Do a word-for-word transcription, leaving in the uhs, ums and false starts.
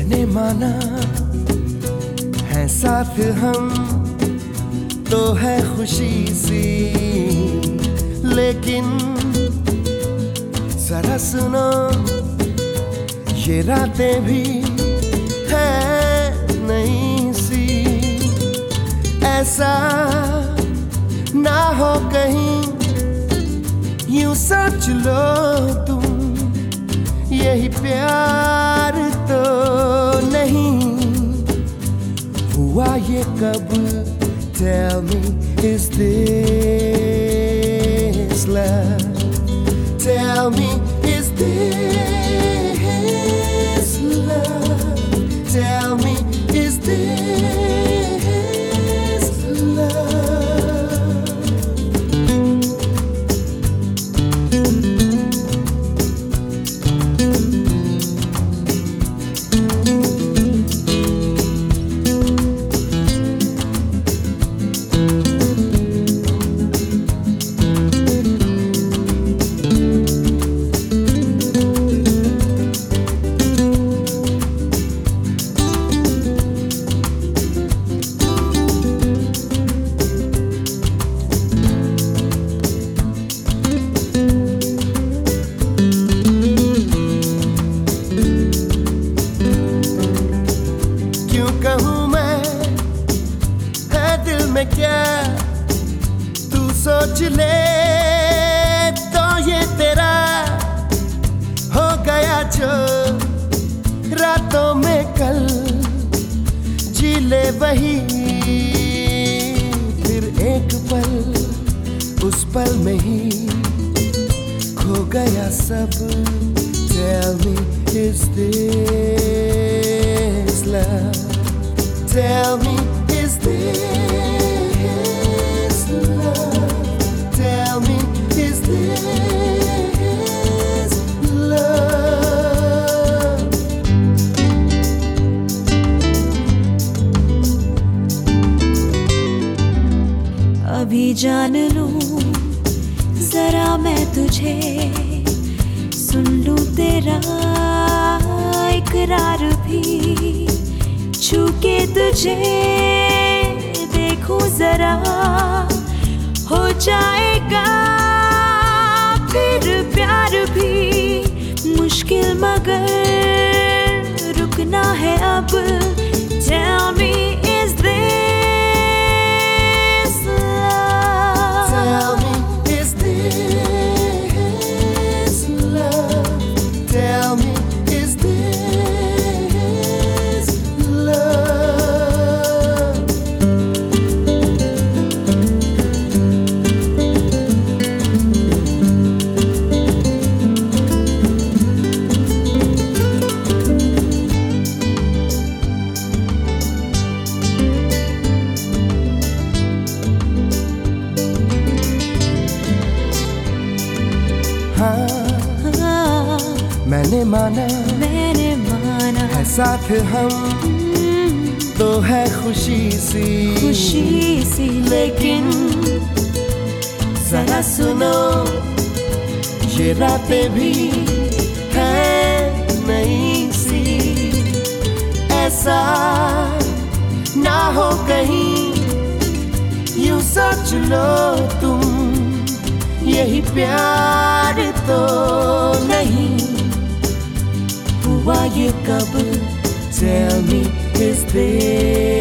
मैंने माना है साथ हम तो है खुशी सी, लेकिन जरा सुनो ये रातें भी है नहीं सी। ऐसा ना हो कहीं यूं सोच लो तुम, यही प्यार तो नहीं हुआ ये कब? Tell me, is this love? Tell me, is this love? Tell me, is this love? में क्या तू सोच ले तो ये तेरा हो गया जो रातों में कल जी ले वही फिर एक पल, उस पल में ही खो गया सब। Tell me, is this love? Tell me, is this love? Tell me, is this love? अभी जान लूं जरा मैं तुझे, सुन लूं तेरा इकरार भी, छू के तुझे देखूं जरा, हो जाएगा फिर प्यार भी मुश्किल मगर रुकना है अब। Tell me, is this love? Tell me, is this love? Tell me, is this love? हाँ, मैंने माना मैंने माना है साथ हम तो है खुशी सी, खुशी सी, लेकिन जरा सुनो ये रातें भी है नहीं सी। ऐसा ना हो कहीं यूं सोच लो तुम, यही प्यार तो नहीं हुआ ये कब? Tell me, is this